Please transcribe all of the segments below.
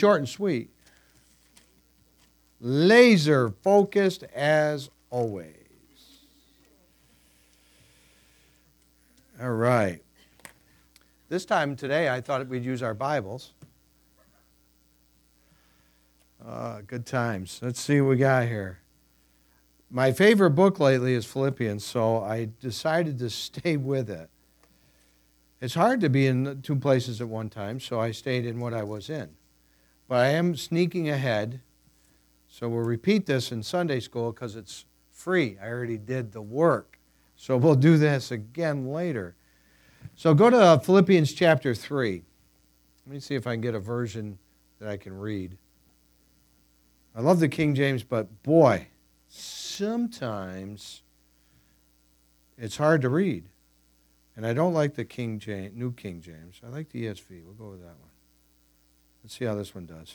Short and sweet. Laser focused as always. All right. This time today, I thought we'd use our Bibles. Good times. Let's see what we got here. My favorite book lately is Philippians, so I decided to stay with it. It's hard to be in two places at one time, so I stayed in what I was in. But I am sneaking ahead, so we'll repeat this in Sunday school because it's free. I already did the work. So we'll do this again later. So go to Philippians chapter 3. Let me see if I can get a version that I can read. I love the King James, but boy, sometimes it's hard to read. And I don't like the New King James. I like the ESV. We'll go with that one. Let's see how this one does.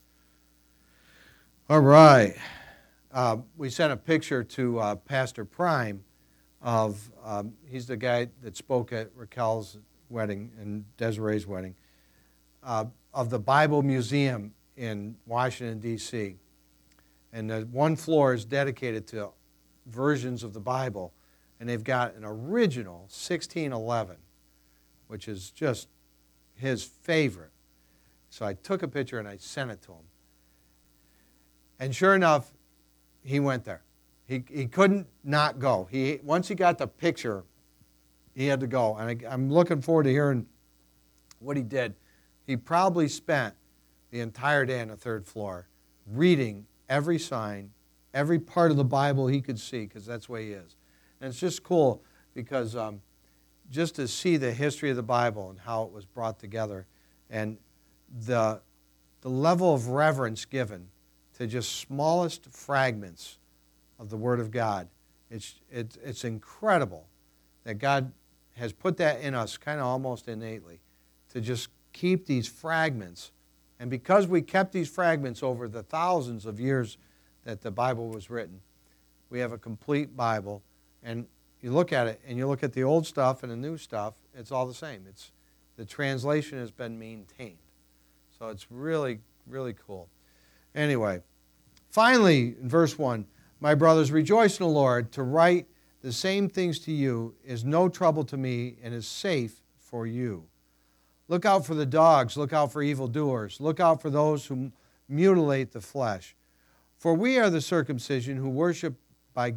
All right. We sent a picture to Pastor Prime of, he's the guy that spoke at Raquel's wedding and Desiree's wedding, of the Bible Museum in Washington, D.C. And the one floor is dedicated to versions of the Bible. And they've got an original 1611, which is just his favorite. So I took a picture and I sent it to him. And sure enough, he went there. He couldn't not go. Once he got the picture, he had to go. And I'm looking forward to hearing what he did. He probably spent the entire day on the third floor reading every sign, every part of the Bible he could see, because that's the way he is. And it's just cool because just to see the history of the Bible and how it was brought together and the level of reverence given to just smallest fragments of the Word of God. It's incredible that God has put that in us kind of almost innately to just keep these fragments. And because we kept these fragments over the thousands of years that the Bible was written, we have a complete Bible. And you look at it, and you look at the old stuff and the new stuff, it's all the same. The translation has been maintained. So it's really, really cool. Anyway, finally, in verse 1, my brothers, rejoice in the Lord. To write the same things to you is no trouble to me and is safe for you. Look out for the dogs. Look out for evildoers. Look out for those who mutilate the flesh. For we are the circumcision who worship by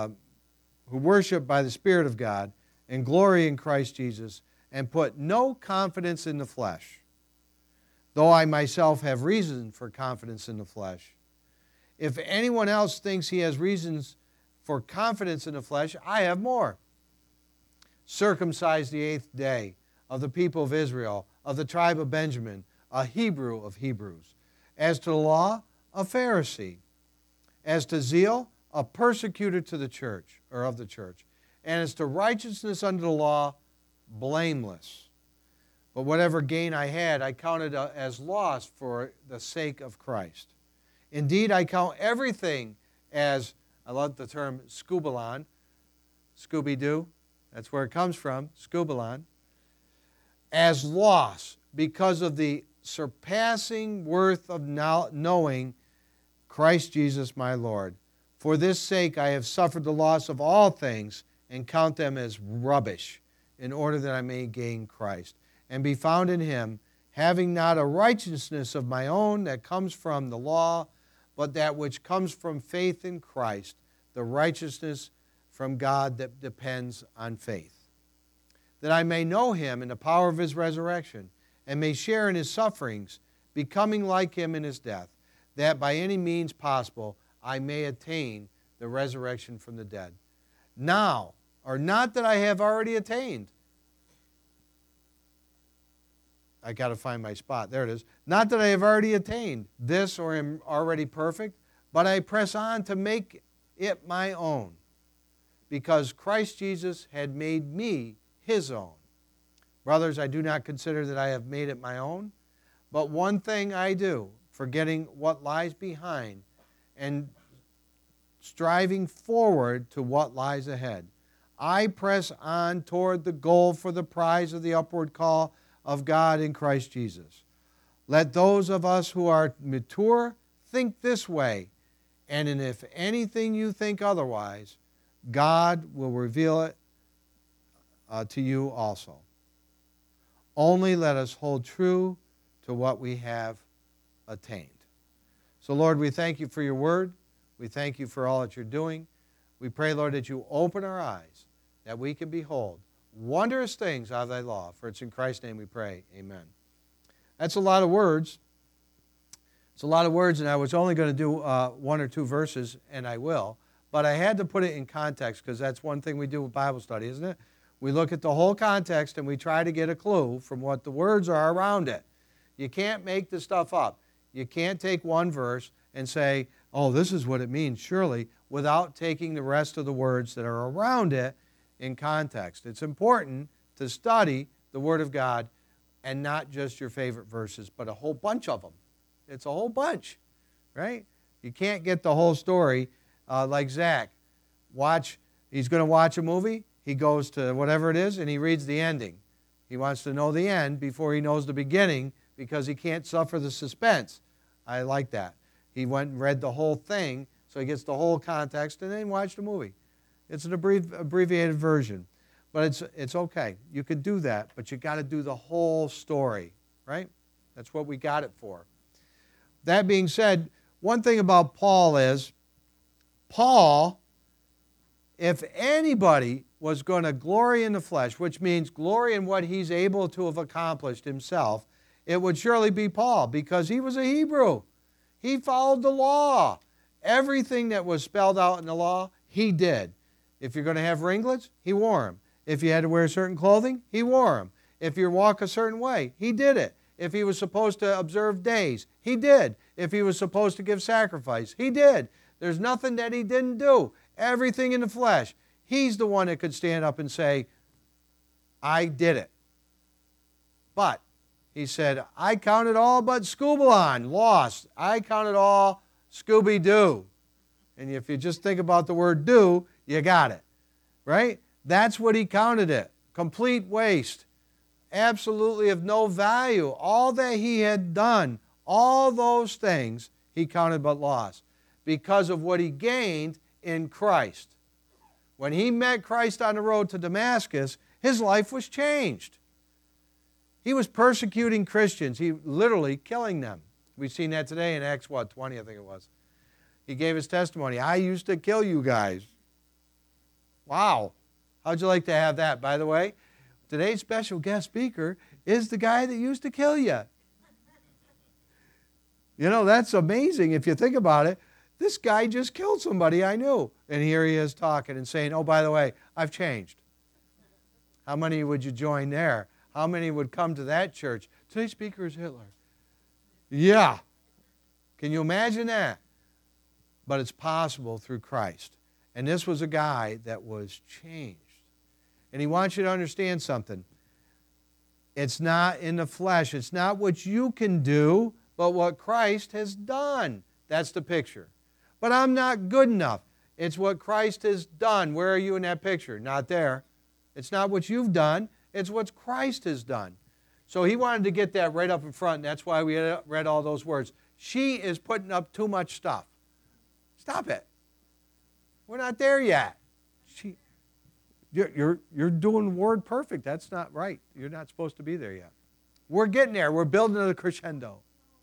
the Spirit of God and glory in Christ Jesus and put no confidence in the flesh, though I myself have reason for confidence in the flesh. If anyone else thinks he has reasons for confidence in the flesh, I have more. Circumcised the 8th day, of the people of Israel, of the tribe of Benjamin, a Hebrew of Hebrews. As to the law, a Pharisee. As to zeal, a persecutor to the church, or of the church. And as to righteousness under the law, blameless. But whatever gain I had, I counted as loss for the sake of Christ. Indeed, I count everything as, I love the term skubalon, Scooby-Doo, that's where it comes from, skubalon, as loss because of the surpassing worth of knowing Christ Jesus my Lord. For this sake I have suffered the loss of all things and count them as rubbish, in order that I may gain Christ and be found in Him, having not a righteousness of my own that comes from the law, but that which comes from faith in Christ, the righteousness from God that depends on faith. That I may know Him in the power of His resurrection, and may share in His sufferings, becoming like Him in His death, that by any means possible I may attain the resurrection from the dead. Now, or not that I have already attained. I got to find my spot. There it is. Not that I have already attained this or am already perfect, but I press on to make it my own, because Christ Jesus had made me His own. Brothers, I do not consider that I have made it my own, but one thing I do, forgetting what lies behind and striving forward to what lies ahead. I press on toward the goal for the prize of the upward call of God in Christ Jesus. Let those of us who are mature think this way, and if anything you think otherwise, God will reveal it to you also. Only let us hold true to what we have attained. So, Lord, we thank you for your word. We thank you for all that you're doing. We pray, Lord, that you open our eyes, that we can behold wondrous things out of thy law. For it's in Christ's name we pray. Amen. That's a lot of words. It's a lot of words, and I was only going to do one or two verses, and I will. But I had to put it in context, because that's one thing we do with Bible study, isn't it? We look at the whole context, and we try to get a clue from what the words are around it. You can't make the stuff up. You can't take one verse and say, oh, this is what it means, surely, without taking the rest of the words that are around it in context. It's important to study the Word of God, and not just your favorite verses, but a whole bunch of them. It's a whole bunch, right? You can't get the whole story like Zach. He's going to watch a movie. He goes to whatever it is, and he reads the ending. He wants to know the end before he knows the beginning, because he can't suffer the suspense. I like that. He went and read the whole thing, so he gets the whole context, and then watched the movie. It's an abbreviated version. But it's okay. You could do that, but you got to do the whole story, right? That's what we got it for. That being said, one thing about Paul is, Paul, if anybody was going to glory in the flesh, which means glory in what he's able to have accomplished himself, it would surely be Paul, because he was a Hebrew. He followed the law. Everything that was spelled out in the law, he did. If you're going to have ringlets, he wore them. If you had to wear certain clothing, he wore them. If you walk a certain way, he did it. If he was supposed to observe days, he did. If he was supposed to give sacrifice, he did. There's nothing that he didn't do. Everything in the flesh. He's the one that could stand up and say, I did it. But he said, I counted all but Scubalon, lost. I counted all Scooby-Doo. And if you just think about the word do, you got it. Right? That's what he counted it. Complete waste. Absolutely of no value. All that he had done, all those things, he counted but loss, because of what he gained in Christ. When he met Christ on the road to Damascus, his life was changed. He was persecuting Christians. He literally killing them. We've seen that today in Acts 20, I think it was. He gave his testimony. I used to kill you guys. Wow. How'd you like to have that? By the way, today's special guest speaker is the guy that used to kill you. You know, that's amazing if you think about it. This guy just killed somebody I knew. And here he is talking and saying, oh, by the way, I've changed. How many would you join there? How many would come to that church? Today's speaker is Hitler. Yeah. Can you imagine that? But it's possible through Christ. And this was a guy that was changed. And he wants you to understand something. It's not in the flesh. It's not what you can do, but what Christ has done. That's the picture. But I'm not good enough. It's what Christ has done. Where are you in that picture? Not there. It's not what you've done. It's what Christ has done. So he wanted to get that right up in front, and that's why we read all those words. She is putting up too much stuff. Stop it. We're not there yet. You're doing word perfect. That's not right. You're not supposed to be there yet. We're getting there. We're building a crescendo.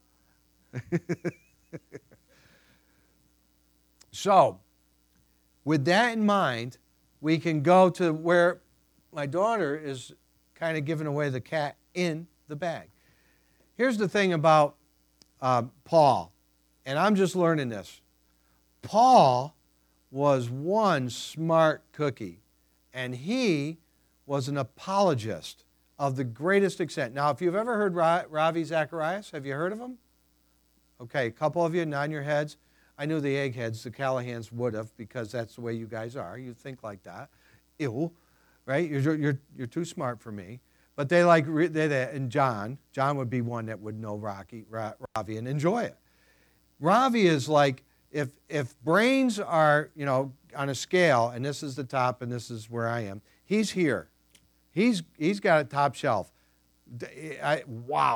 So, with that in mind, we can go to where my daughter is kind of giving away the cat in the bag. Here's the thing about Paul, and I'm just learning this. Paul was one smart cookie, and he was an apologist of the greatest extent. Now, if you've ever heard Ravi Zacharias, have you heard of him? Okay, a couple of you nod your heads. I knew the eggheads, the Callahans would have, because that's the way you guys are. You think like that. Ew, right? You're too smart for me. But they like, and John would be one that would know Ravi and enjoy it. Ravi is like, if brains are, on a scale, and this is the top and this is where I am, he's here. He's got a top shelf. Wow.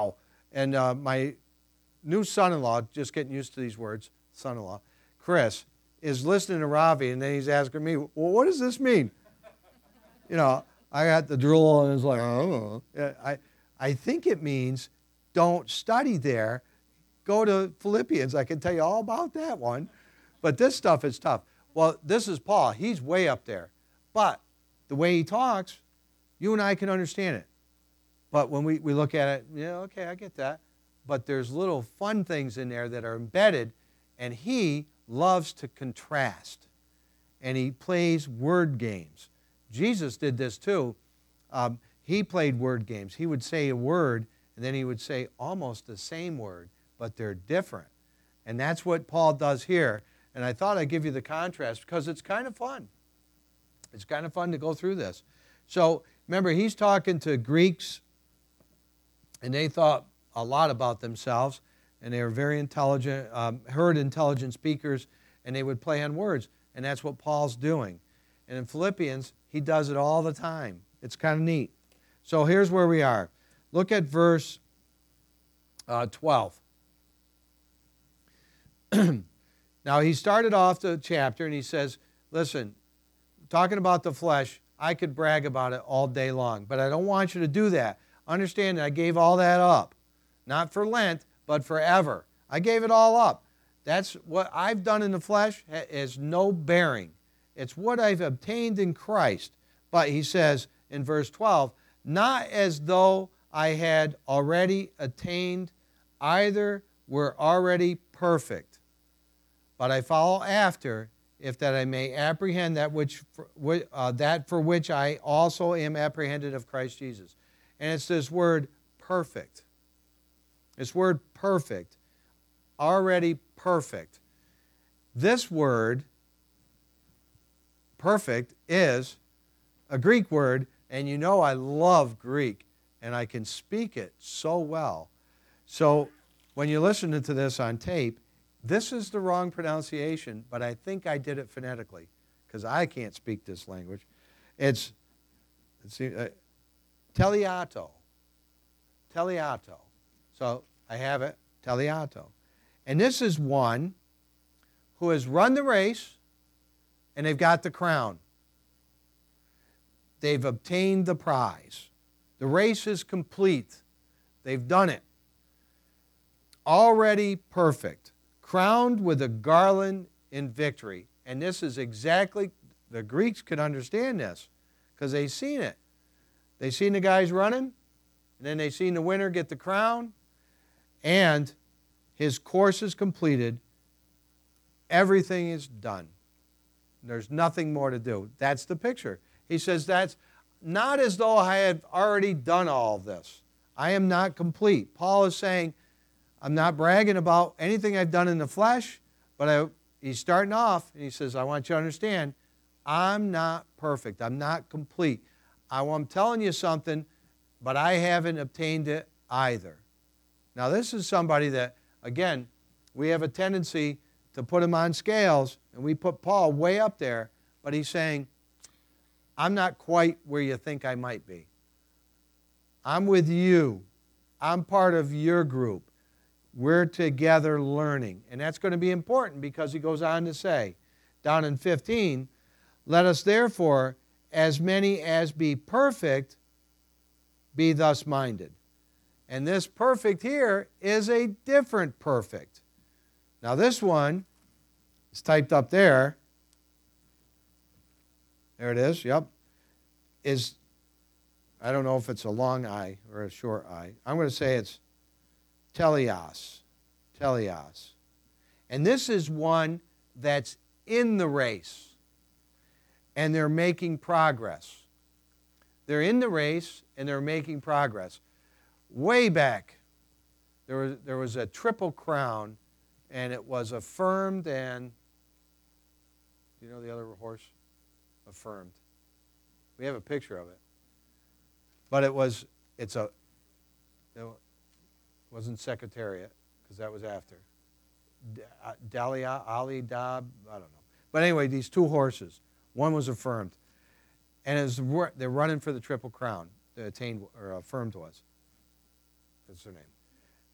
And my new son-in-law, just getting used to these words, son-in-law, Chris, is listening to Ravi, and then he's asking me, well, what does this mean? You know, I got the drool, and it's like, oh. I think it means don't study there. Go to Philippians. I can tell you all about that one. But this stuff is tough. Well, this is Paul. He's way up there. But the way he talks, you and I can understand it. But when we look at it, yeah, okay, I get that. But there's little fun things in there that are embedded, and he loves to contrast. And he plays word games. Jesus did this too. He played word games. He would say a word, and then he would say almost the same word, but they're different. And that's what Paul does here. And I thought I'd give you the contrast because it's kind of fun. It's kind of fun to go through this. So remember, he's talking to Greeks, and they thought a lot about themselves, and they were very intelligent, heard intelligent speakers, and they would play on words. And that's what Paul's doing. And in Philippians, he does it all the time. It's kind of neat. So here's where we are. Look at verse 12. Now, he started off the chapter, and he says, listen, talking about the flesh, I could brag about it all day long, but I don't want you to do that. Understand that I gave all that up. Not for Lent, but forever. I gave it all up. That's what I've done in the flesh has no bearing. It's what I've obtained in Christ. But he says in verse 12, not as though I had already attained, either were already perfect. But I follow after, if that I may apprehend that for which I also am apprehended of Christ Jesus. And it's this word perfect. This word perfect, already perfect. This word, perfect, is a Greek word, and you know I love Greek, and I can speak it so well. So when you're listening to this on tape, this is the wrong pronunciation, but I think I did it phonetically because I can't speak this language. It's teleato. Teleato. So I have it, teleato. And this is one who has run the race and they've got the crown. They've obtained the prize. The race is complete. They've done it. Already perfect. Crowned with a garland in victory. And this is exactly, the Greeks could understand this because they've seen it. They've seen the guys running, and then they've seen the winner get the crown, and his course is completed. Everything is done. There's nothing more to do. That's the picture. He says that's not as though I had already done all of this. I am not complete. Paul is saying, I'm not bragging about anything I've done in the flesh, but he's starting off, and he says, I want you to understand, I'm not perfect. I'm not complete. I'm telling you something, but I haven't obtained it either. Now, this is somebody that, again, we have a tendency to put him on scales, and we put Paul way up there, but he's saying, I'm not quite where you think I might be. I'm with you. I'm part of your group. We're together learning. And that's going to be important because he goes on to say, down in 15, let us therefore, as many as be perfect, be thus minded. And this perfect here is a different perfect. Now this one is typed up there. There it is, yep. I don't know if it's a long I or a short I. I'm going to say it's teleos. Teleos. And this is one that's in the race. And they're making progress. They're in the race and they're making progress. Way back, there was a triple crown, and it was affirmed and, do you know the other horse? Affirmed. We have a picture of it. But it wasn't Secretariat, because that was after. Dalia, Ali, Dab, I don't know. But anyway, these two horses. One was affirmed. And they're running for the Triple Crown. The attained, or affirmed was. That's her name.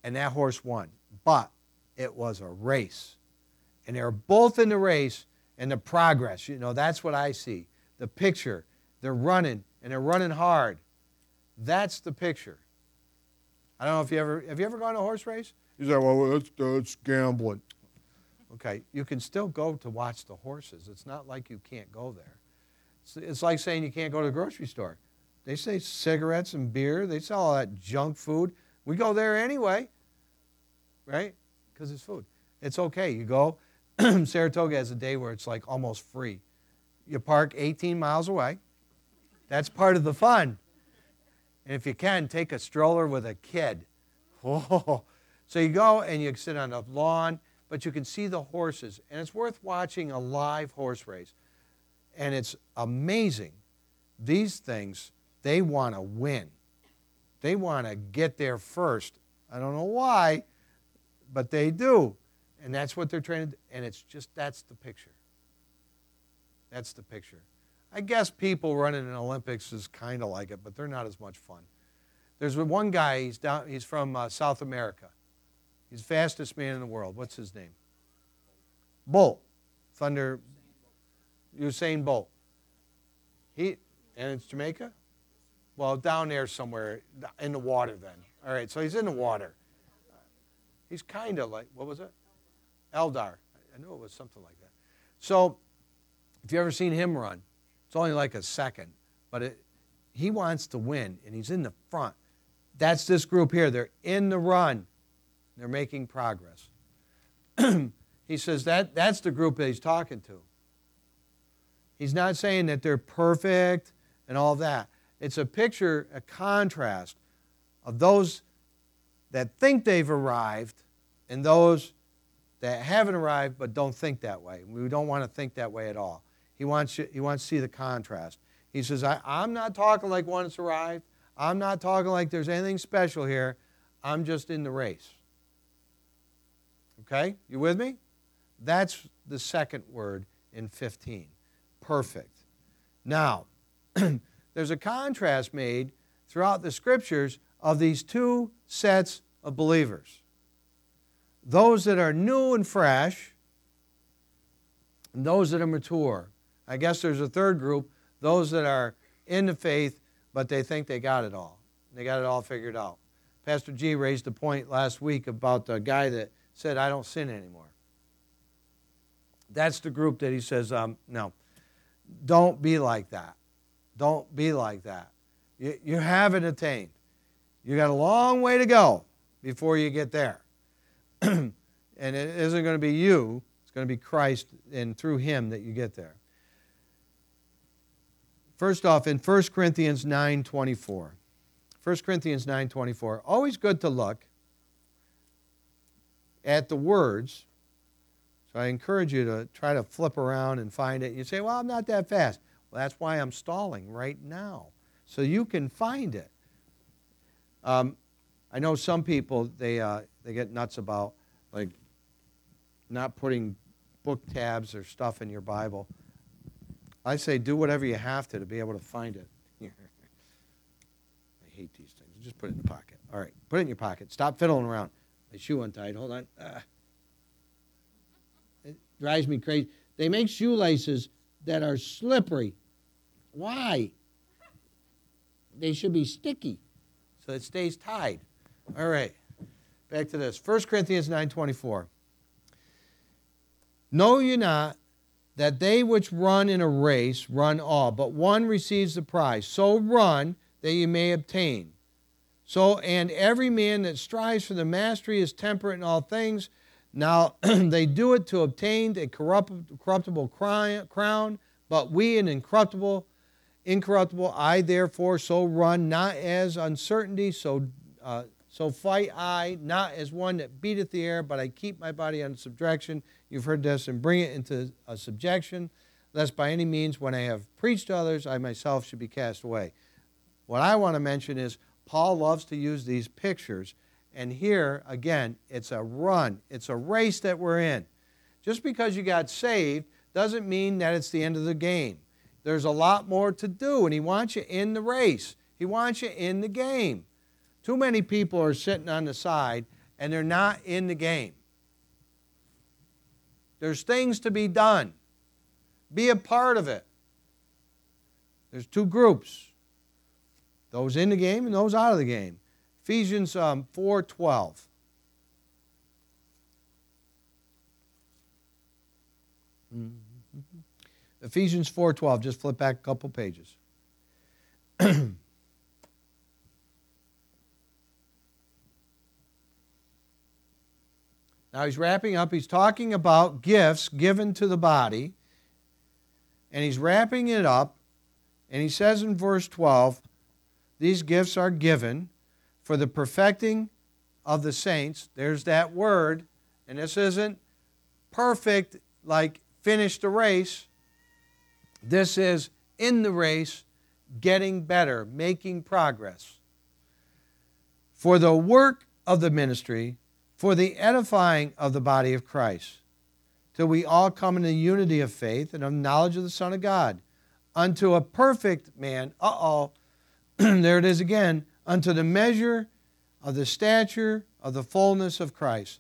and that horse won. But it was a race. And they were both in the race, and the progress, that's what I see. The picture, they're running, and they're running hard. That's the picture. I don't know if have you ever gone to a horse race? You say, well, that's gambling. Okay, you can still go to watch the horses. It's not like you can't go there. It's like saying you can't go to the grocery store. They say cigarettes and beer. They sell all that junk food. We go there anyway, right? Because it's food. It's okay. You go. Saratoga has a day where it's like almost free. You park 18 miles away. That's part of the fun. And if you can, take a stroller with a kid. Oh. So you go and you sit on the lawn, but you can see the horses. And it's worth watching a live horse race. And it's amazing. These things, they want to win. They want to get there first. I don't know why, but they do. And that's what they're trying to do. And it's just, that's the picture. That's the picture. I guess people running in Olympics is kind of like it, but they're not as much fun. There's one guy, he's from South America. He's the fastest man in the world. What's his name? Bolt. Usain Bolt. And it's Jamaica? Well, down there somewhere in the water then. All right, so he's in the water. He's kind of like, what was it? Eldar. I knew it was something like that. So if you've ever seen him run, it's only like a second, but he wants to win, and he's in the front. That's this group here. They're in the run. They're making progress. He says that's the group that he's talking to. He's not saying that they're perfect and all that. It's a picture, a contrast of those that think they've arrived and those that haven't arrived but don't think that way. We don't want to think that way at all. He wants to see the contrast. He says, I'm not talking like one that's arrived. I'm not talking like there's anything special here. I'm just in the race. Okay? You with me? That's the second word in 15. Perfect. Now, there's a contrast made throughout the Scriptures of these two sets of believers. Those that are new and fresh, and those that are mature. I guess there's a third group, those that are in the faith, but they think they got it all. They got it all figured out. Pastor G raised a point last week about the guy that said, I don't sin anymore. That's the group that he says, no, don't be like that. Don't be like that. You haven't attained. You got a long way to go before you get there. And it isn't going to be you. It's going to be Christ, and through Him that you get there. First off, in 1 Corinthians 9:24. 1 Corinthians 9:24. Always good to look at the words. So I encourage you to try to flip around and find it. You say, well, I'm not that fast. Well, that's why I'm stalling right now, so you can find it. I know some people, they get nuts about like not putting book tabs or stuff in your Bible. I say do whatever you have to be able to find it. I hate these things. Just put it in the pocket. All right, put it in your pocket. Stop fiddling around. My shoe untied. Hold on. It drives me crazy. They make shoelaces that are slippery. Why? They should be sticky so it stays tied. All right, back to this. 1 Corinthians 9:24. Know ye not that they which run in a race run all, but one receives the prize. So run that ye may obtain. So, and every man that strives for the mastery is temperate in all things. Now they do it to obtain a corruptible crown, but we an incorruptible. I therefore so run, not as uncertainty, so fight I, not as one that beateth the air, but I keep my body under subjection. You've heard this, and bring it into a subjection, lest by any means, when I have preached to others, I myself should be cast away. What I want to mention is Paul loves to use these pictures, and here, again, it's a run. It's a race that we're in. Just because you got saved doesn't mean that it's the end of the game. There's a lot more to do, and he wants you in the race. He wants you in the game. Too many people are sitting on the side, and they're not in the game. There's things to be done. Be a part of it. There's two groups. Those in the game and those out of the game. Ephesians 4:12. Ephesians 4:12. Just flip back a couple pages. Now he's wrapping up. He's talking about gifts given to the body. And he's wrapping it up. And he says in verse 12, these gifts are given for the perfecting of the saints. There's that word. And this isn't perfect like finish the race. This is in the race, getting better, making progress. For the work of the ministry, for the edifying of the body of Christ, till we all come in the unity of faith and of knowledge of the Son of God, unto a perfect man, there it is again, unto the measure of the stature of the fullness of Christ.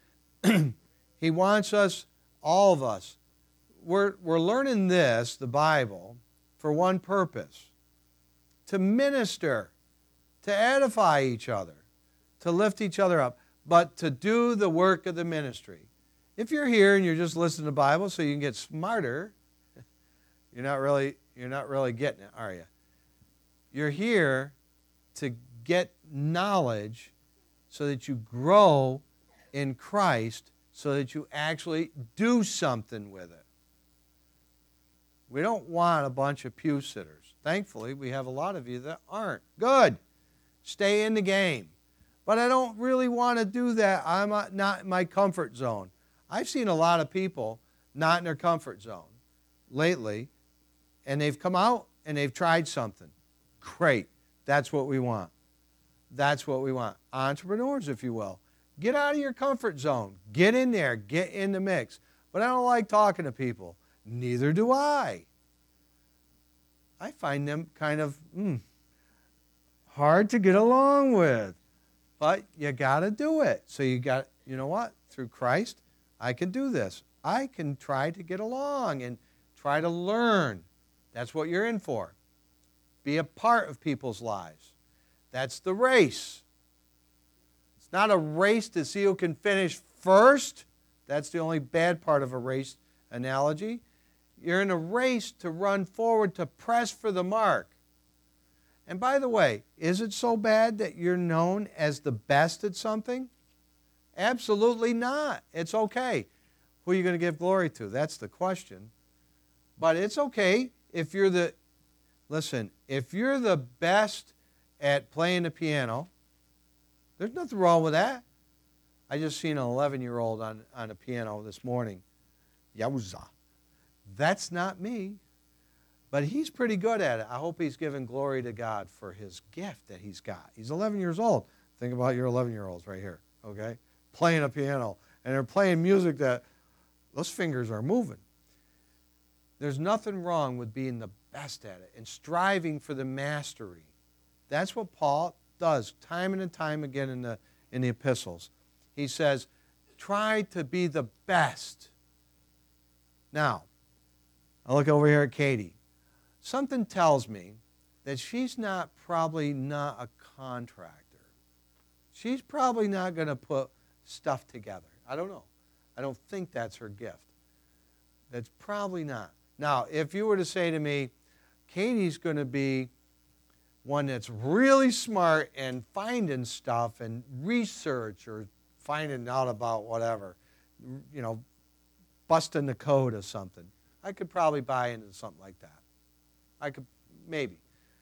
He wants us, all of us, we're learning this, the Bible, for one purpose, to minister, to edify each other, to lift each other up, but to do the work of the ministry. If you're here and you're just listening to the Bible so you can get smarter, you're not really getting it, are you? You're here to get knowledge so that you grow in Christ, so that you actually do something with it. We don't want a bunch of pew sitters. Thankfully, we have a lot of you that aren't. Good. Stay in the game. But I don't really want to do that. I'm not in my comfort zone. I've seen a lot of people not in their comfort zone lately, and they've come out and they've tried something. Great. That's what we want. That's what we want. Entrepreneurs, if you will. Get out of your comfort zone. Get in there. Get in the mix. But I don't like talking to people. Neither do I. I find them kind of hard to get along with. But you got to do it. So you know what? Through Christ, I can do this. I can try to get along and try to learn. That's what you're in for. Be a part of people's lives. That's the race. It's not a race to see who can finish first. That's the only bad part of a race analogy. You're in a race to run forward, to press for the mark. And by the way, is it so bad that you're known as the best at something? Absolutely not. It's okay. Who are you going to give glory to? That's the question. But it's okay if you're if you're the best at playing the piano, there's nothing wrong with that. I just seen an 11-year-old on a piano this morning. Yowza. That's not me. But he's pretty good at it. I hope he's giving glory to God for his gift that he's got. He's 11 years old. Think about your 11-year-olds right here, okay? Playing a piano. And they're playing music that those fingers are moving. There's nothing wrong with being the best at it and striving for the mastery. That's what Paul does time and time again in the epistles. He says, try to be the best. Now, I look over here at Katie. Something tells me that she's probably not a contractor. She's probably not going to put stuff together. I don't know. I don't think that's her gift. That's probably not. Now, if you were to say to me, Katie's going to be one that's really smart and finding stuff and research or finding out about whatever, busting the code of something, I could probably buy into something like that. I could, maybe.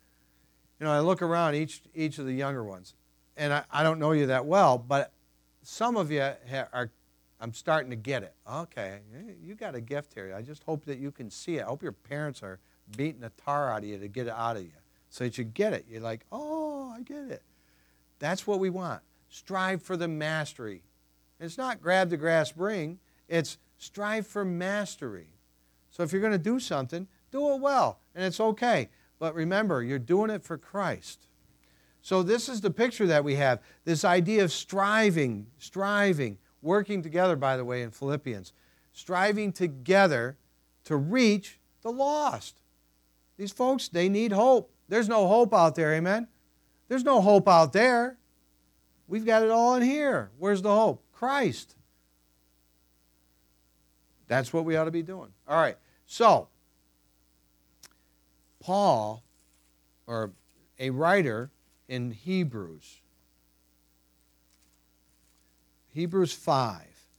I look around each of the younger ones, and I don't know you that well, but some of you are, I'm starting to get it. Okay, you got a gift here. I just hope that you can see it. I hope your parents are beating the tar out of you to get it out of you so that you get it. You're like, oh, I get it. That's what we want. Strive for the mastery. It's not grab the grass ring. It's strive for mastery. So if you're going to do something, do it well, and it's okay. But remember, you're doing it for Christ. So this is the picture that we have, this idea of striving, working together, by the way, in Philippians, striving together to reach the lost. These folks, they need hope. There's no hope out there, amen? There's no hope out there. We've got it all in here. Where's the hope? Christ. That's what we ought to be doing. All right, so Paul, or a writer in Hebrews 5.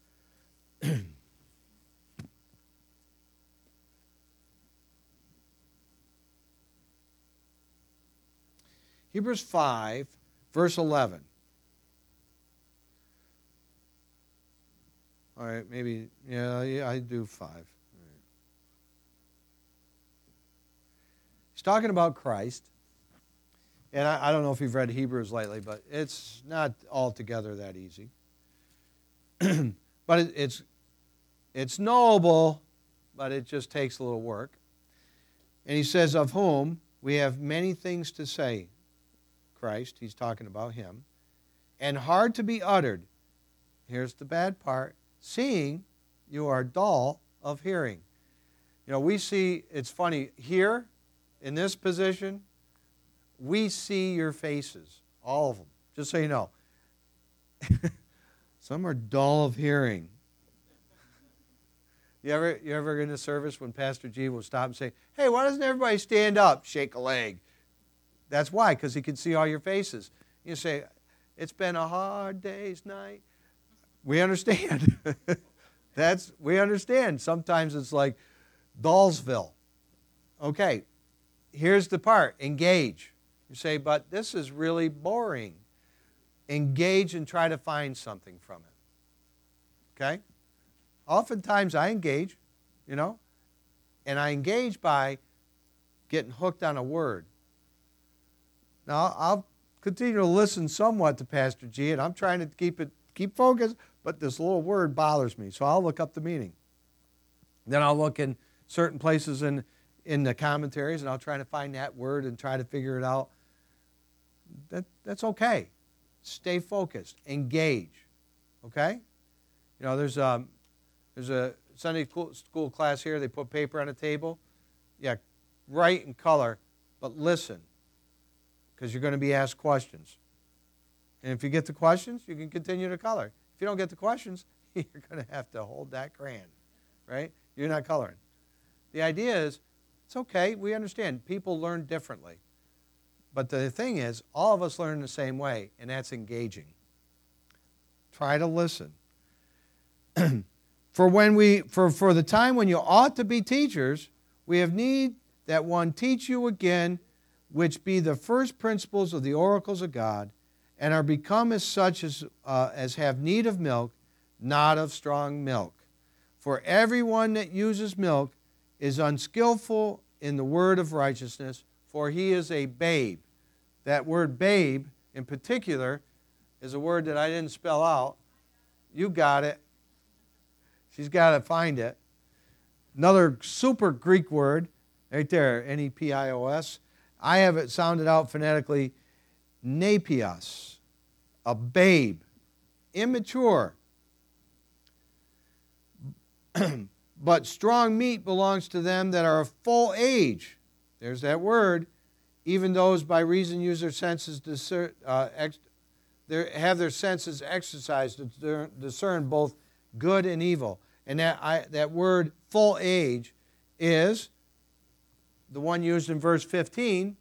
Hebrews 5, verse 11. All right, maybe, yeah, I do 5. All right. He's talking about Christ. And I don't know if you've read Hebrews lately, but it's not altogether that easy. But it's knowable, but it just takes a little work. And he says, of whom we have many things to say. Christ, he's talking about him. And hard to be uttered. Here's the bad part. Seeing you are dull of hearing. You know, we see, it's funny, here, in this position, we see your faces, all of them, just so you know. Some are dull of hearing. You ever in a service when Pastor G will stop and say, hey, why doesn't everybody stand up, shake a leg? That's why, because he can see all your faces. You say, it's been a hard day's night. We understand. We understand. Sometimes it's like Dollsville. Okay, here's the part, engage. You say, but this is really boring. Engage and try to find something from it. Okay? Oftentimes I engage, you know, and I engage by getting hooked on a word. Now, I'll continue to listen somewhat to Pastor G, and I'm trying to keep focused, but this little word bothers me, so I'll look up the meaning. Then I'll look in certain places in the commentaries, and I'll try to find that word and try to figure it out. That's okay. Stay focused. Engage. Okay? You know, there's a Sunday school class here. They put paper on a table. Yeah, write in color, but listen, because you're going to be asked questions. And if you get the questions, you can continue to color. If you don't get the questions, you're going to have to hold that crayon, right? You're not coloring. The idea is, it's okay. We understand. People learn differently. But the thing is, all of us learn the same way, and that's engaging. Try to listen. For the time when you ought to be teachers, we have need that one teach you again, which be the first principles of the oracles of God, and are become as such as have need of milk, not of strong milk. For everyone that uses milk is unskillful in the word of righteousness, for he is a babe. That word babe, in particular, is a word that I didn't spell out. You got it. She's got to find it. Another super Greek word, right there, Nepios. I have it sounded out phonetically, nepios, a babe, immature. But strong meat belongs to them that are of full age. There's that word. Even those by reason use their senses have their senses exercised to discern both good and evil. And that word full age is the one used in verse 15,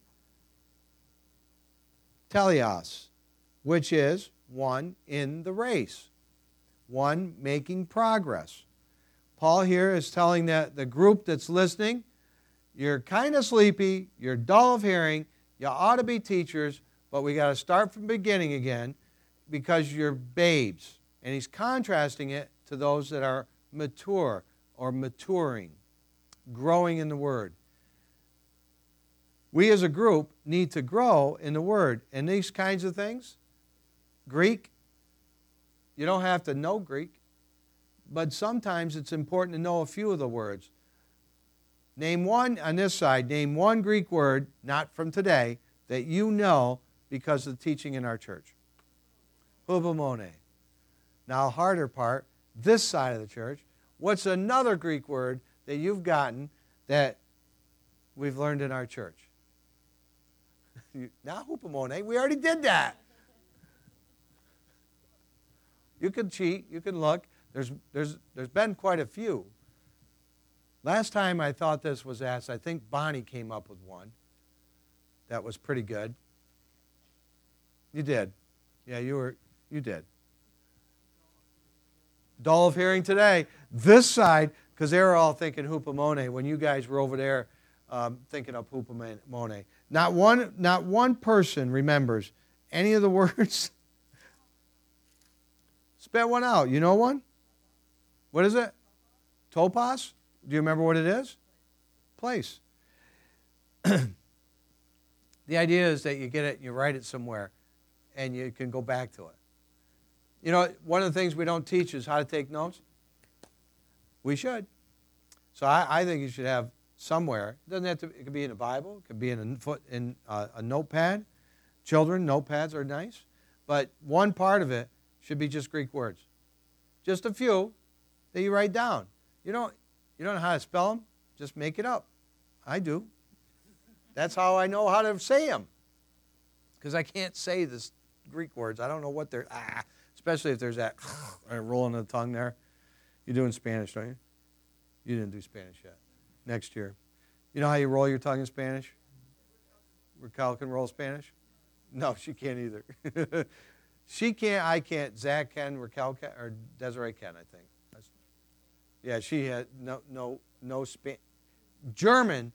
teleos, which is one in the race, one making progress. Paul here is telling the group that's listening, you're kind of sleepy, you're dull of hearing, you ought to be teachers, but we got to start from the beginning again because you're babes. And he's contrasting it to those that are mature or maturing, growing in the Word. We as a group need to grow in the Word. And these kinds of things, Greek, you don't have to know Greek, but sometimes it's important to know a few of the words. Name one, on this side, name one Greek word, not from today, that you know because of the teaching in our church? Hupomone. Now, harder part, this side of the church. What's another Greek word that you've gotten that we've learned in our church? Not hupomone. We already did that. You can cheat. You can look. There's been quite a few. Last time I thought this was asked, I think Bonnie came up with one that was pretty good. You did. Yeah, you did. Dull of hearing today. This side, because they were all thinking hupomone when you guys were over there thinking of hupomone. Not one person remembers any of the words. Spit one out. You know one? What is it? Topos? Do you remember what it is? Place. The idea is that you get it, you write it somewhere, and you can go back to it. You know, one of the things we don't teach is how to take notes. We should. So I think you should have somewhere. It doesn't have to. It could be in a Bible. It could be in a notepad. Children, notepads are nice, but one part of it should be just Greek words, just a few that you write down. You don't know how to spell them? Just make it up. I do. That's how I know how to say them, because I can't say this Greek words. I don't know what they're. Especially if there's that rolling of the tongue there. You're doing Spanish, don't you? You didn't do Spanish yet. Next year. You know how you roll your tongue in Spanish? Raquel can roll Spanish? No, she can't either. She can't, I can't, Zach can, Raquel can, or Desiree can, I think. Yeah, she had no Spanish. German,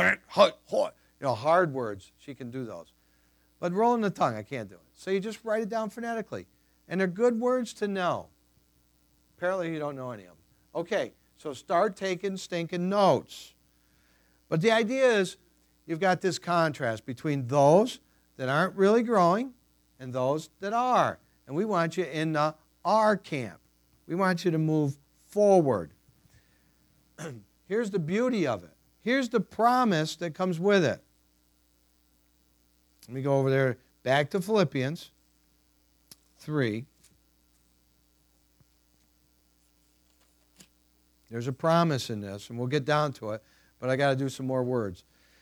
hard words, she can do those. But rolling the tongue, I can't do it. So you just write it down phonetically. And they're good words to know. Apparently you don't know any of them. Okay, so start taking stinking notes. But the idea is you've got this contrast between those that aren't really growing and those that are. And we want you in the R camp. We want you to move forward. Here's the beauty of it. Here's the promise that comes with it. Let me go over there, back to Philippians 3. There's a promise in this, and we'll get down to it, but I got to do some more words.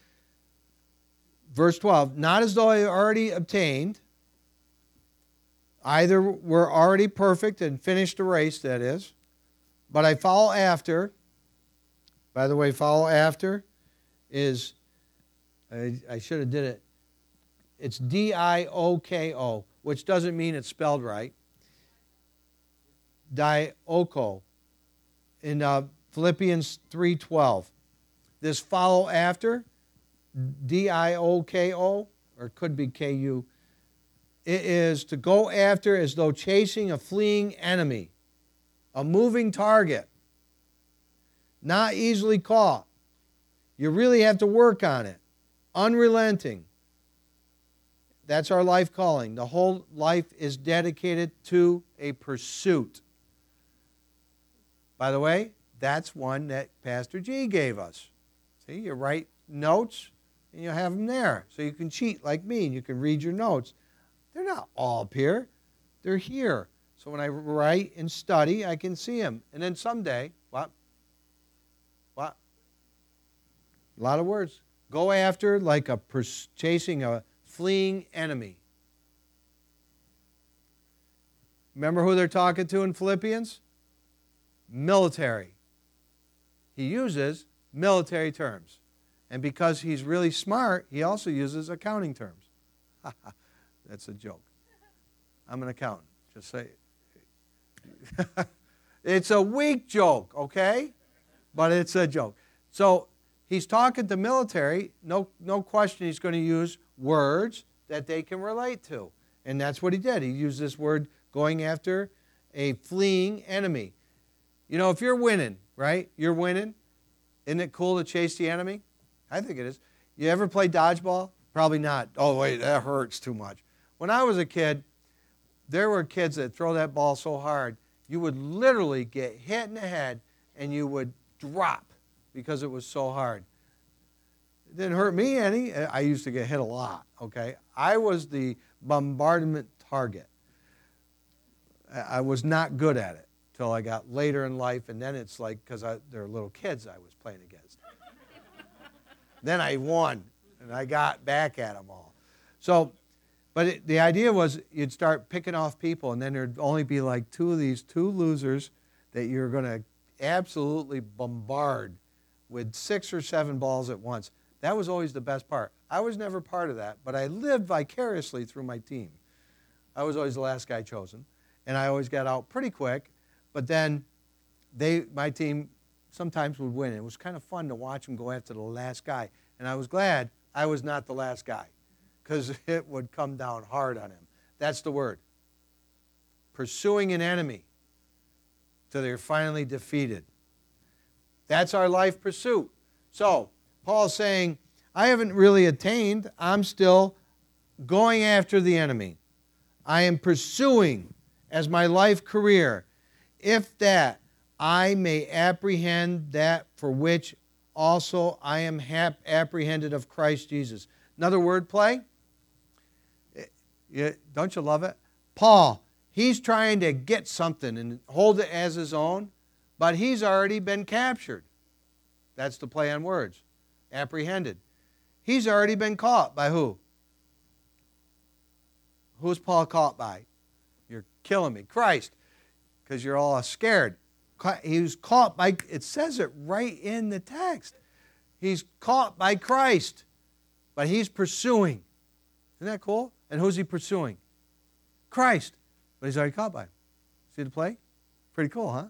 Verse 12, not as though I already obtained, either were already perfect and finished the race, that is, but I follow after. By the way, follow after is, I should have did it, it's D-I-O-K-O, which doesn't mean it's spelled right. Dioko in Philippians 3:12. This follow after, D-I-O-K-O, or it could be K-U. It is to go after as though chasing a fleeing enemy, a moving target, not easily caught. You really have to work on it, unrelenting. That's our life calling. The whole life is dedicated to a pursuit. By the way, that's one that Pastor G gave us. See, you write notes and you have them there. So you can cheat like me and you can read your notes. They're not all up here. They're here. So when I write and study, I can see them. And then someday, what? A lot of words. Go after like chasing a fleeing enemy. Remember who they're talking to in Philippians? Military. He uses military terms. And because he's really smart, he also uses accounting terms. That's a joke. I'm an accountant. Just say it. It's a weak joke, okay? But it's a joke. So he's talking to military. No question he's going to use words that they can relate to. And that's what he did. He used this word going after a fleeing enemy. You know, if you're winning, right? You're winning. Isn't it cool to chase the enemy? I think it is. You ever play dodgeball? Probably not. Oh, wait, that hurts too much. When I was a kid, there were kids that throw that ball so hard, you would literally get hit in the head and you would drop because it was so hard. It didn't hurt me any. I used to get hit a lot, okay? I was the bombardment target. I was not good at it till I got later in life, and then it's like, because they're little kids I was playing against. Then I won, and I got back at them all. So, but the idea was you'd start picking off people, and then there'd only be like two losers that you're going to absolutely bombard with 6 or 7 balls at once. That was always the best part. I was never part of that, but I lived vicariously through my team. I was always the last guy chosen, and I always got out pretty quick, but then my team sometimes would win. It was kind of fun to watch them go after the last guy, and I was glad I was not the last guy because it would come down hard on him. That's the word. Pursuing an enemy till they're finally defeated. That's our life pursuit. So, Paul's saying, I haven't really attained. I'm still going after the enemy. I am pursuing as my life career, if that I may apprehend that for which also I am apprehended of Christ Jesus. Another word play? Don't you love it? Paul, he's trying to get something and hold it as his own, but he's already been captured. That's the play on words. Apprehended. He's already been caught by who? Who's Paul caught by? You're killing me. Christ. Because you're all scared. He was caught by, it says it right in the text. He's caught by Christ. But he's pursuing. Isn't that cool? And who's he pursuing? Christ. But he's already caught by him. See the play? Pretty cool, huh?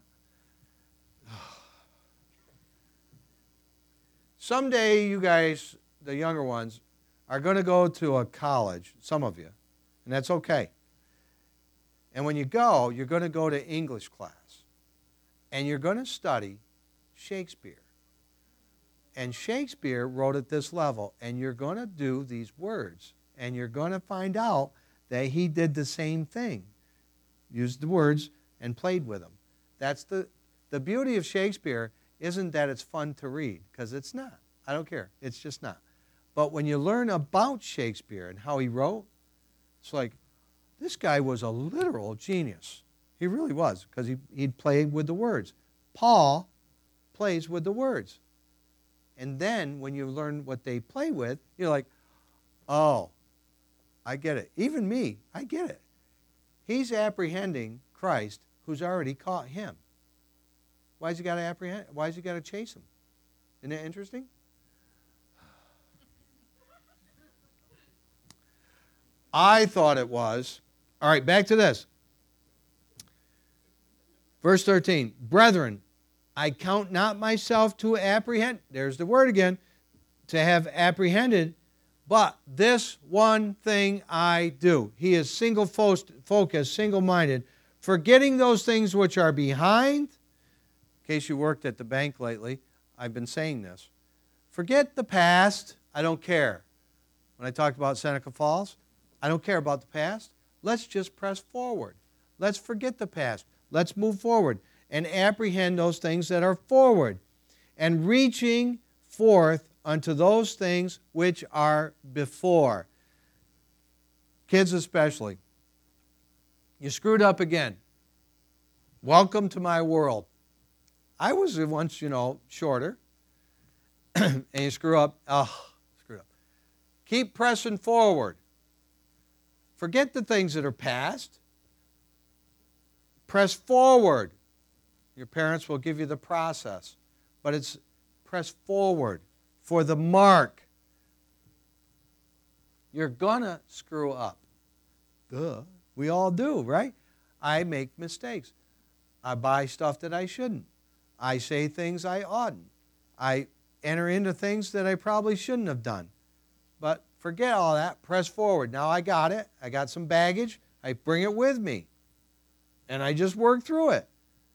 Someday you guys, the younger ones, are going to go to a college, some of you, and that's okay. And when you go, you're going to go to English class, and you're going to study Shakespeare. And Shakespeare wrote at this level, and you're going to do these words, and you're going to find out that he did the same thing, used the words and played with them. That's the beauty of Shakespeare. Isn't that it's fun to read, because it's not. I don't care. It's just not. But when you learn about Shakespeare and how he wrote, it's like, this guy was a literal genius. He really was, because he'd play with the words. Paul plays with the words. And then when you learn what they play with, you're like, oh, I get it. Even me, I get it. He's apprehending Christ who's already caught him. Why has he got to apprehend? Why has he got to chase him? Isn't that interesting? I thought it was. All right, back to this. Verse 13. Brethren, I count not myself to apprehend. There's the word again. To have apprehended. But this one thing I do. He is single-focused, single-minded, forgetting those things which are behind. In case you worked at the bank lately, I've been saying this. Forget the past. I don't care. When I talked about Seneca Falls, I don't care about the past. Let's just press forward. Let's forget the past. Let's move forward and apprehend those things that are forward, and reaching forth unto those things which are before. Kids especially. You screwed up again. Welcome to my world. I was once, shorter, and you screw up. Screwed up. Keep pressing forward. Forget the things that are past. Press forward. Your parents will give you the process, but it's press forward for the mark. You're gonna screw up. Duh. We all do, right? I make mistakes. I buy stuff that I shouldn't. I say things I oughtn't. I enter into things that I probably shouldn't have done. But forget all that. Press forward. Now I got it. I got some baggage. I bring it with me. And I just work through it.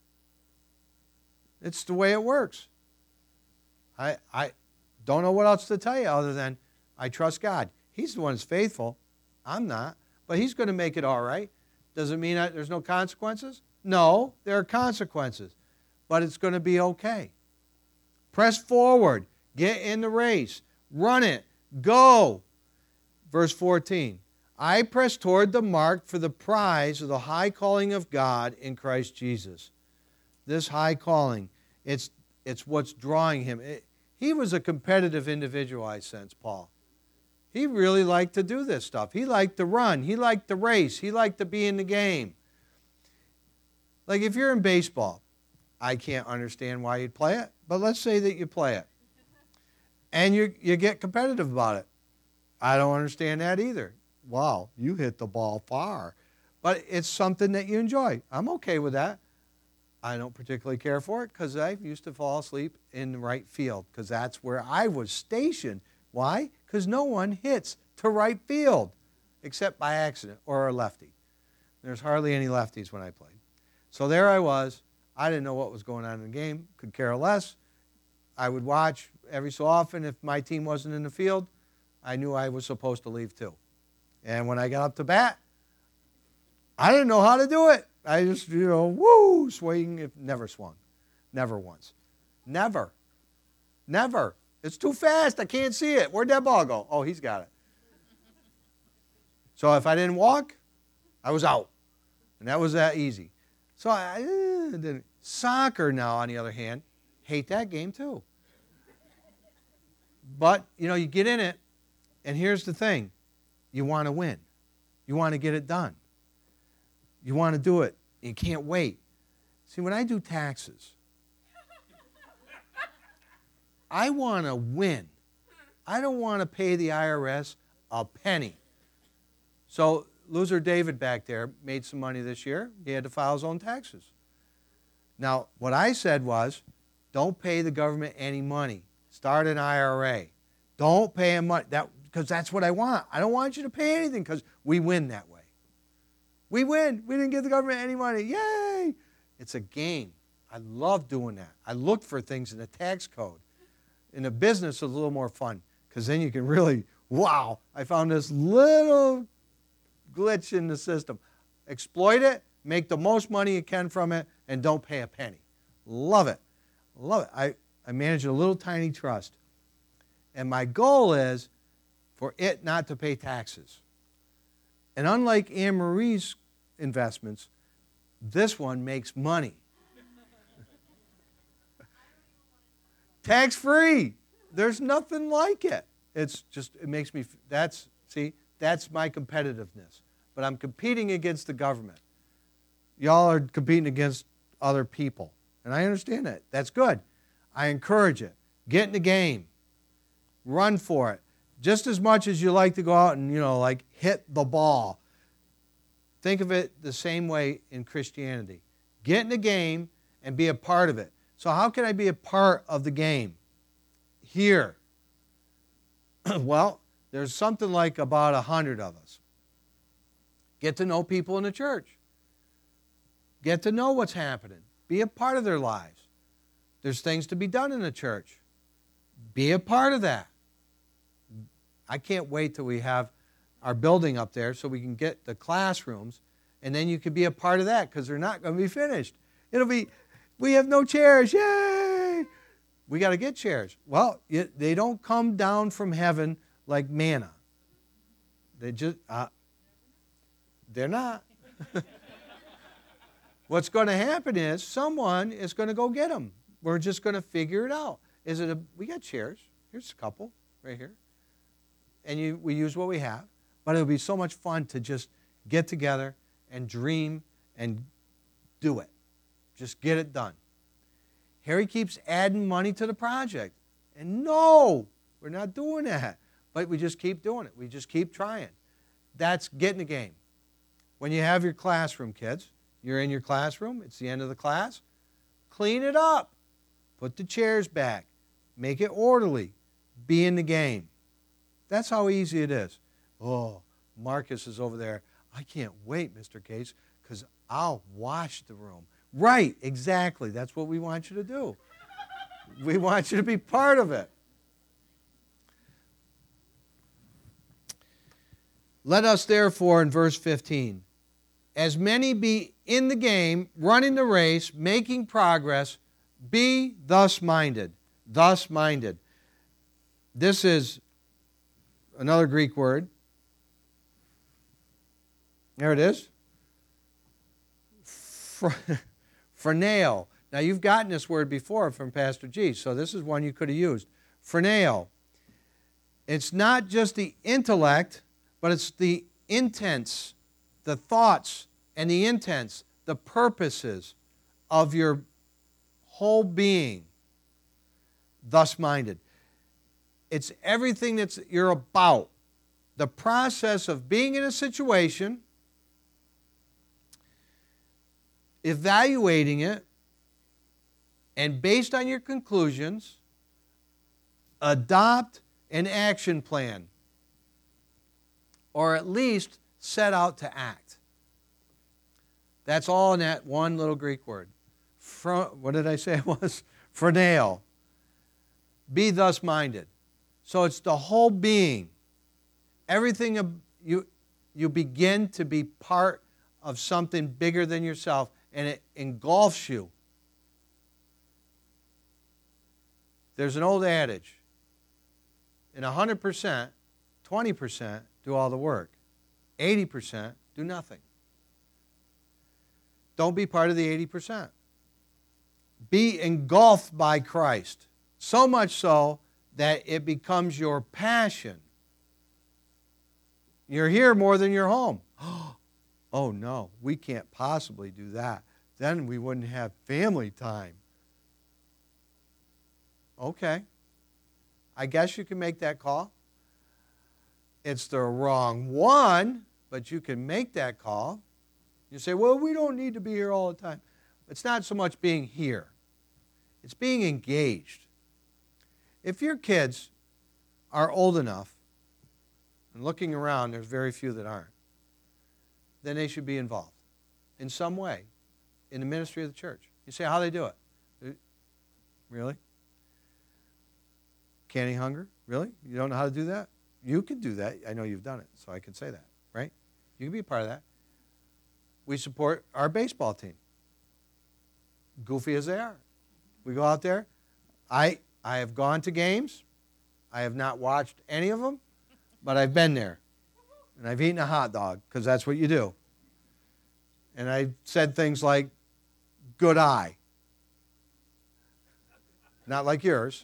It's the way it works. I don't know what else to tell you other than I trust God. He's the one that's faithful. I'm not. But He's going to make it all right. Does it mean that there's no consequences? No, there are consequences. But it's going to be okay. Press forward. Get in the race. Run it. Go. Verse 14. I press toward the mark for the prize of the high calling of God in Christ Jesus. This high calling, it's what's drawing him. He was a competitive individual, I sense, Paul. He really liked to do this stuff. He liked to run. He liked to race. He liked to be in the game. Like if you're in baseball, I can't understand why you'd play it, but let's say that you play it. And you get competitive about it. I don't understand that either. Wow, you hit the ball far. But it's something that you enjoy. I'm okay with that. I don't particularly care for it because I used to fall asleep in the right field because that's where I was stationed. Why? Because no one hits to right field except by accident or a lefty. There's hardly any lefties when I played. So there I was. I didn't know what was going on in the game, could care less. I would watch every so often. If my team wasn't in the field, I knew I was supposed to leave too. And when I got up to bat, I didn't know how to do it. I just, woo, swing. It never swung. Never once. Never. Never. It's too fast. I can't see it. Where'd that ball go? Oh, he's got it. So if I didn't walk, I was out. And that was that easy. So I didn't. Soccer now, on the other hand, hate that game too. But, you get in it, and here's the thing. You want to win. You want to get it done. You want to do it. You can't wait. See, when I do taxes, I want to win. I don't want to pay the IRS a penny. So loser David back there made some money this year. He had to file his own taxes. Now, what I said was, don't pay the government any money. Start an IRA. Don't pay them money, because that's what I want. I don't want you to pay anything because we win that way. We win. We didn't give the government any money. Yay! It's a game. I love doing that. I look for things in the tax code. In a business, it's a little more fun because then you can really, wow, I found this little glitch in the system. Exploit it, make the most money you can from it, and don't pay a penny. Love it. Love it. I manage a little tiny trust. And my goal is for it not to pay taxes. And unlike Anne Marie's investments, this one makes money. Tax-free. There's nothing like it. It's just, it makes me, that's my competitiveness. But I'm competing against the government. Y'all are competing against other people. And I understand that. That's good. I encourage it. Get in the game. Run for it. Just as much as you like to go out and, hit the ball. Think of it the same way in Christianity. Get in the game and be a part of it. So how can I be a part of the game? Here. Well, there's something like about 100 of us. Get to know people in the church. Get to know what's happening. Be a part of their lives. There's things to be done in the church. Be a part of that. I can't wait till we have our building up there so we can get the classrooms, and then you can be a part of that because they're not going to be finished. It'll be, we have no chairs, yay! We got to get chairs. Well, they don't come down from heaven like manna. They just, they're not. What's going to happen is someone is going to go get them. We're just going to figure it out. We got chairs. Here's a couple right here. And we use what we have. But it'll be so much fun to just get together and dream and do it. Just get it done. Harry keeps adding money to the project. And no, we're not doing that. But we just keep doing it. We just keep trying. That's getting the game. When you have your classroom, kids, you're in your classroom, it's the end of the class, clean it up. Put the chairs back. Make it orderly. Be in the game. That's how easy it is. Oh, Marcus is over there. I can't wait, Mr. Case, because I'll wash the room. Right, exactly. That's what we want you to do. We want you to be part of it. Let us therefore, in verse 15, as many be in the game, running the race, making progress, be thus minded. Thus minded. This is another Greek word. There it is. Phroneo. Now, you've gotten this word before from Pastor G, so this is one you could have used. Phroneo. It's not just the intellect, but it's the intents, the thoughts and the intents, the purposes of your whole being, thus minded. It's everything that you're about. The process of being in a situation, evaluating it, and based on your conclusions, adopt an action plan, or at least set out to act. That's all in that one little Greek word. What did I say it was? Phroneo. Be thus minded. So it's the whole being. Everything you begin to be part of something bigger than yourself, and it engulfs you. There's an old adage, in 100%, 20% do all the work. 80% do nothing. Don't be part of the 80%. Be engulfed by Christ, so much so that it becomes your passion. You're here more than you're home. Oh no, we can't possibly do that. Then we wouldn't have family time. Okay. I guess you can make that call. It's the wrong one, but you can make that call. You say, well, we don't need to be here all the time. It's not so much being here. It's being engaged. If your kids are old enough, and looking around, there's very few that aren't, then they should be involved in some way in the ministry of the church. You say, how do they do it? Really? Canning hunger? Really? You don't know how to do that? You can do that. I know you've done it, so I can say that, right? You can be a part of that. We support our baseball team, goofy as they are. We go out there. I have gone to games. I have not watched any of them, but I've been there. And I've eaten a hot dog, because that's what you do. And I said things like, good eye. Not like yours.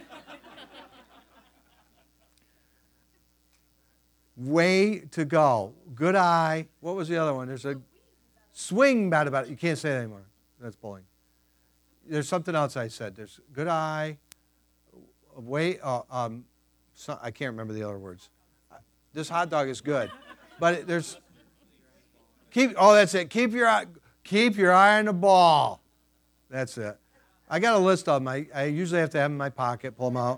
Way to go. Good eye. What was the other one? There's a swing bat about it. You can't say that anymore. That's bullying. There's something else I said. There's good eye. Way. I can't remember the other words. This hot dog is good, but there's that's it. Keep your eye on the ball. That's it. I got a list of them. I usually have to have them in my pocket. Pull them out.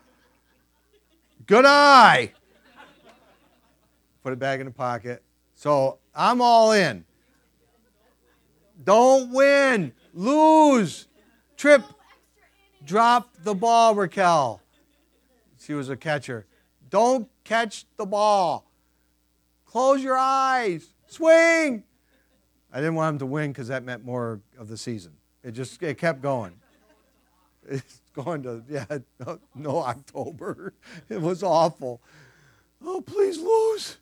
Good eye. Put it back in the pocket. So I'm all in. Don't win. Lose. Trip. Drop the ball, Raquel. She was a catcher. Don't catch the ball. Close your eyes. Swing. I didn't want him to win because that meant more of the season. It kept going. It's going to, no October. It was awful. Oh, please lose.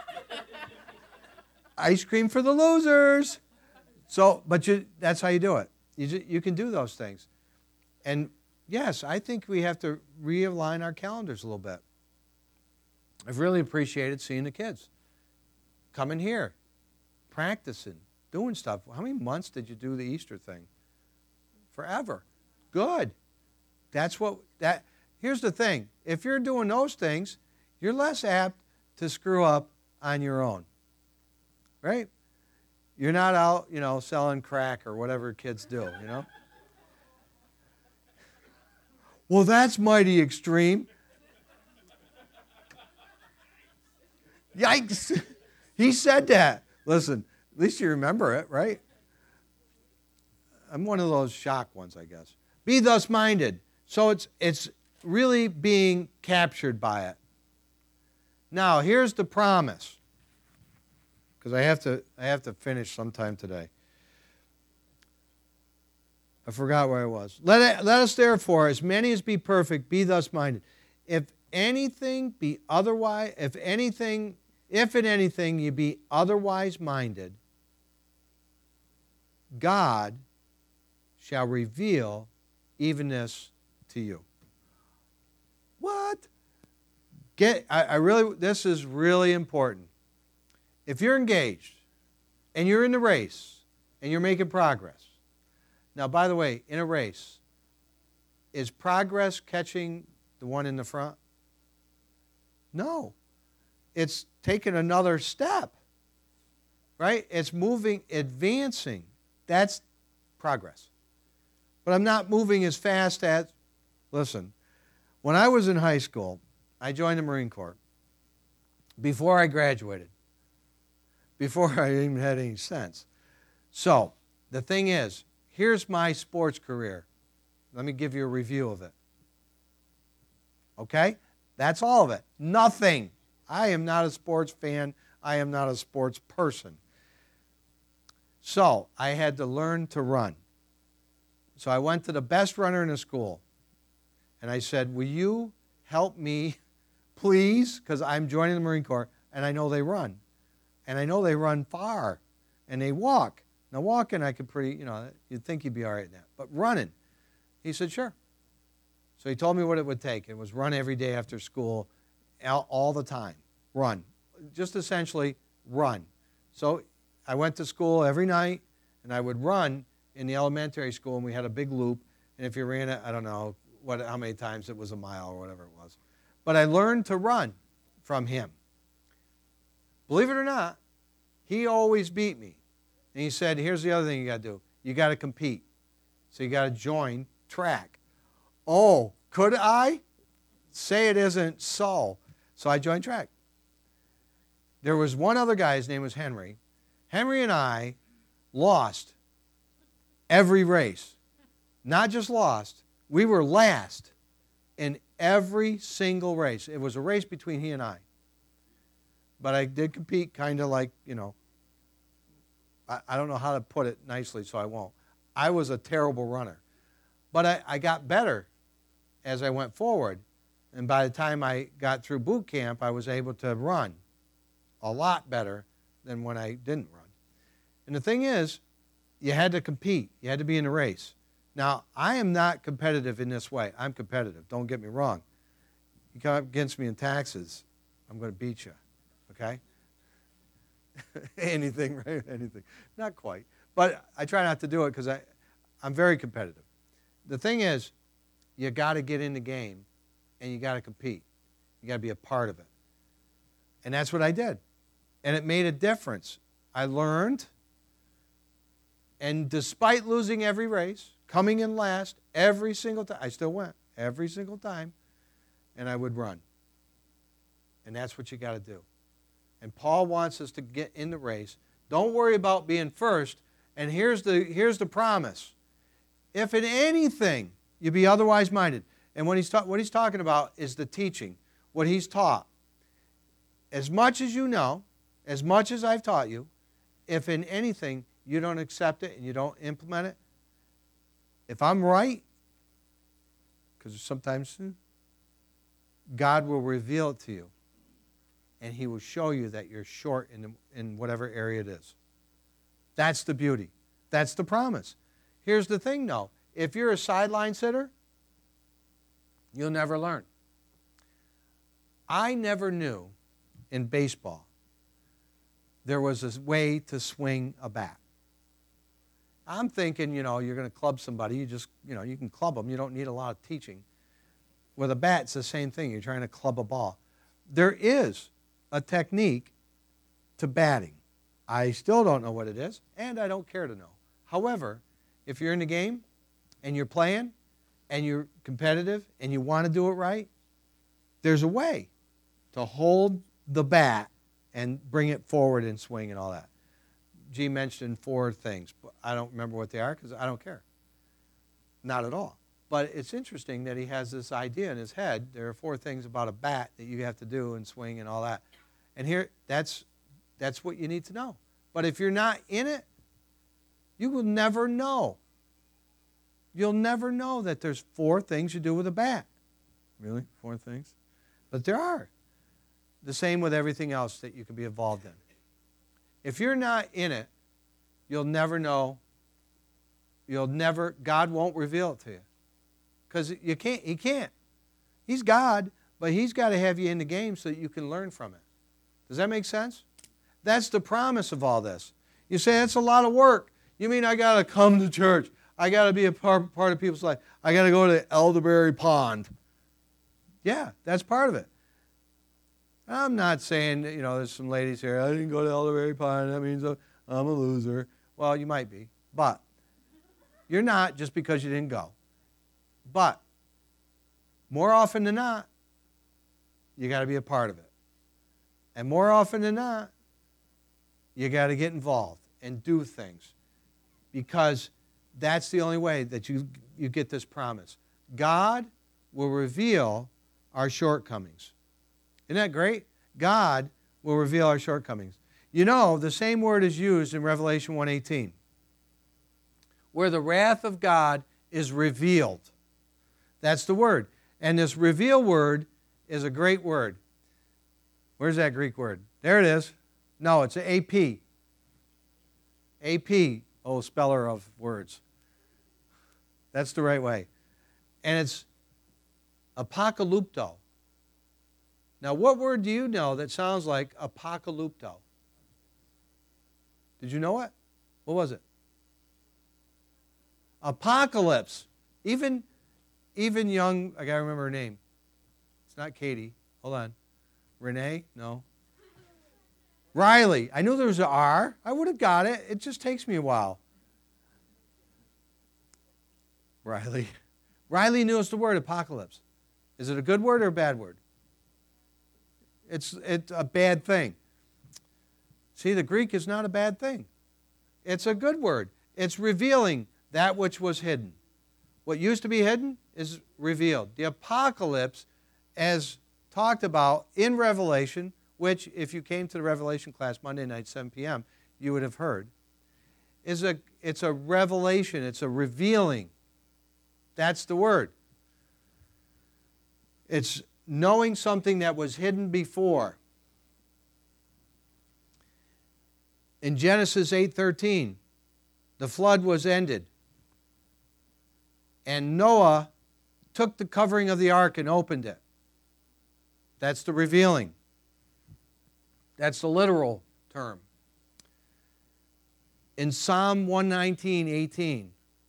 Ice cream for the losers. So, but that's how you do it. You can do those things. And yes, I think we have to realign our calendars a little bit. I've really appreciated seeing the kids coming here, practicing, doing stuff. How many months did you do the Easter thing? Forever. Good. Here's the thing. If you're doing those things, you're less apt to screw up on your own. Right? You're not out, selling crack or whatever kids do, Well, that's mighty extreme. Yikes. He said that. Listen, at least you remember it, right? I'm one of those shock ones, I guess. Be thus minded. So it's really being captured by it. Now, here's the promise. Because I have to finish sometime today. I forgot where I was. Let us therefore, as many as be perfect, be thus minded. anything be otherwise, if in anything you be otherwise minded, God shall reveal even this to you. What? This is really important. If you're engaged and you're in the race and you're making progress. Now, by the way, in a race, is progress catching the one in the front? No. It's taking another step, right? It's moving, advancing. That's progress. But I'm not moving as fast as, listen, when I was in high school, I joined the Marine Corps before I graduated, before I even had any sense. So, the thing is, here's my sports career. Let me give you a review of it. Okay? That's all of it. Nothing. I am not a sports fan. I am not a sports person. So, I had to learn to run. So I went to the best runner in the school, and I said, will you help me, please? Because I'm joining the Marine Corps, and I know they run. And I know they run far, and they walk. Now, walking, I could you'd think you'd be all right in that. But running, he said, sure. So he told me what it would take. It was run every day after school, all the time. Run. Just essentially run. So I went to school every night, and I would run in the elementary school, and we had a big loop. And if you ran it, I don't know how many times it was a mile or whatever it was. But I learned to run from him. Believe it or not, he always beat me. And he said, here's the other thing you got to do. You got to compete. So you got to join track. Oh, could I? Say it isn't so. So I joined track. There was one other guy, his name was Henry. Henry and I lost every race. Not just lost, we were last in every single race. It was a race between he and I. But I did compete kind of like, I don't know how to put it nicely, so I won't. I was a terrible runner. But I got better as I went forward. And by the time I got through boot camp, I was able to run a lot better than when I didn't run. And the thing is, you had to compete. You had to be in the race. Now, I am not competitive in this way. I'm competitive. Don't get me wrong. You come up against me in taxes, I'm going to beat you. Okay? Anything, right? Anything. Not quite. But I try not to do it because I'm very competitive. The thing is, you got to get in the game and you got to compete. You got to be a part of it. And that's what I did. And it made a difference. I learned, and despite losing every race, coming in last every single time, I still went every single time, and I would run. And that's what you got to do. And Paul wants us to get in the race. Don't worry about being first. And here's the promise. If in anything you be otherwise minded, and what he's talking about is the teaching, what he's taught. As much as you know, as much as I've taught you, if in anything you don't accept it and you don't implement it, if I'm right, because sometimes God will reveal it to you, and he will show you that you're short in whatever area it is. That's the beauty. That's the promise. Here's the thing, though. If you're a sideline sitter, you'll never learn. I never knew in baseball there was a way to swing a bat. I'm thinking, you're going to club somebody. You just, you can club them. You don't need a lot of teaching. With a bat, it's the same thing. You're trying to club a ball. There is a technique to batting. I still don't know what it is, and I don't care to know. However, if you're in the game and you're playing and you're competitive and you want to do it right, there's a way to hold the bat and bring it forward and swing and all that. G mentioned 4 things, but I don't remember what they are because I don't care. Not at all. But it's interesting that he has this idea in his head. There are 4 things about a bat that you have to do and swing and all that. And here, that's what you need to know. But if you're not in it, you will never know. You'll never know that there's 4 things you do with a bat. Really? 4 things? But there are. The same with everything else that you can be involved in. If you're not in it, you'll never know. God won't reveal it to you. Because He can't. He's God, but He's got to have you in the game so that you can learn from it. Does that make sense? That's the promise of all this. You say, that's a lot of work. You mean I got to come to church? I got to be a part of people's life. I got to go to Elderberry Pond. Yeah, that's part of it. I'm not saying, there's some ladies here, I didn't go to Elderberry Pond, that means I'm a loser. Well, you might be, but you're not just because you didn't go. But more often than not, you got to be a part of it. And more often than not, you got to get involved and do things, because that's the only way that you get this promise. God will reveal our shortcomings. Isn't that great? God will reveal our shortcomings. The same word is used in Revelation 1:18, where the wrath of God is revealed. That's the word. And this reveal word is a great word. Where's that Greek word? There it is. No, it's an AP. AP, speller of words. That's the right way. And it's apocalypto. Now, what word do you know that sounds like apocalypto? Did you know it? What was it? Apocalypse. Even young, I got to remember her name. It's not Katie. Hold on. Renee? No. Riley. I knew there was an R. I would have got it. It just takes me a while. Riley. Riley knew it's the word apocalypse. Is it a good word or a bad word? It's a bad thing. See, the Greek is not a bad thing. It's a good word. It's revealing that which was hidden. What used to be hidden is revealed. The apocalypse, as talked about in Revelation, which if you came to the Revelation class Monday night, 7 p.m., you would have heard, it's a revelation. It's a revealing. That's the word. It's knowing something that was hidden before. In Genesis 8:13, the flood was ended. And Noah took the covering of the ark and opened it. That's the revealing. That's the literal term. In Psalm 119:18,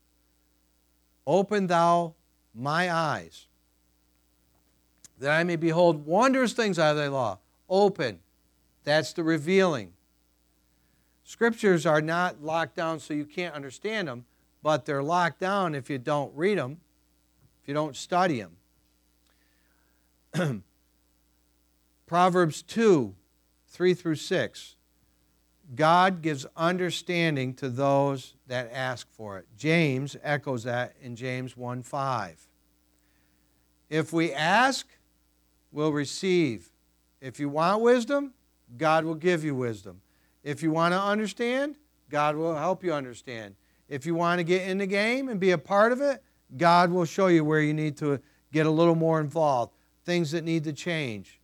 open thou my eyes, that I may behold wondrous things out of thy law. Open. That's the revealing. Scriptures are not locked down so you can't understand them, but they're locked down if you don't read them, if you don't study them. Proverbs 2:3-6. God gives understanding to those that ask for it. James echoes that in James 1:5. If we ask, we'll receive. If you want wisdom, God will give you wisdom. If you want to understand, God will help you understand. If you want to get in the game and be a part of it, God will show you where you need to get a little more involved, things that need to change.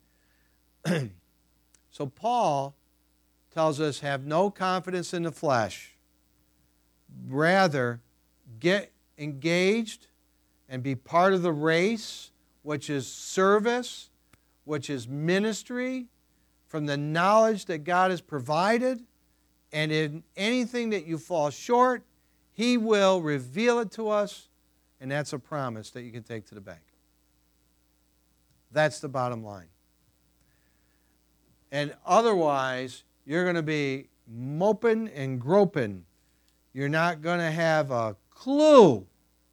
So Paul tells us, have no confidence in the flesh. Rather, get engaged and be part of the race, which is service, which is ministry, from the knowledge that God has provided. And in anything that you fall short, He will reveal it to us, and that's a promise that you can take to the bank. That's the bottom line. And otherwise, you're going to be moping and groping. You're not going to have a clue.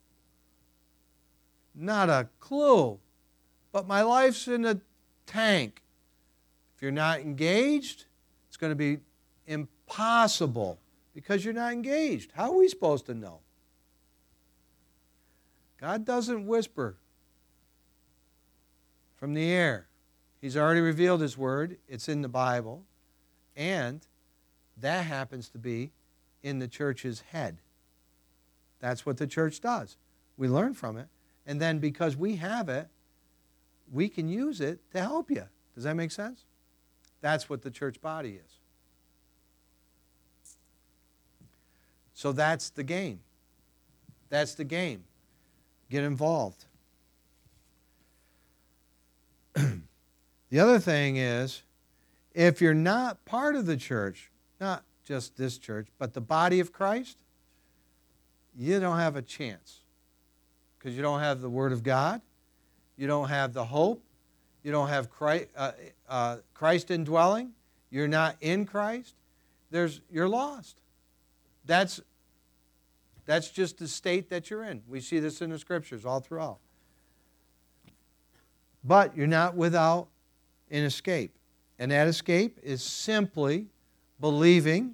Not a clue. But my life's in the tank. If you're not engaged, it's going to be impossible because you're not engaged. How are we supposed to know? God doesn't whisper from the air. He's already revealed His Word. It's in the Bible. And that happens to be in the church's head. That's what the church does. We learn from it. And then because we have it, we can use it to help you. Does that make sense? That's what the church body is. So that's the game. That's the game. Get involved. The other thing is, if you're not part of the church, not just this church, but the body of Christ, you don't have a chance. Because you don't have the Word of God. You don't have the hope. You don't have Christ indwelling. You're not in Christ. You're lost. That's just the state that you're in. We see this in the Scriptures all throughout. But you're not without an escape. And that escape is simply believing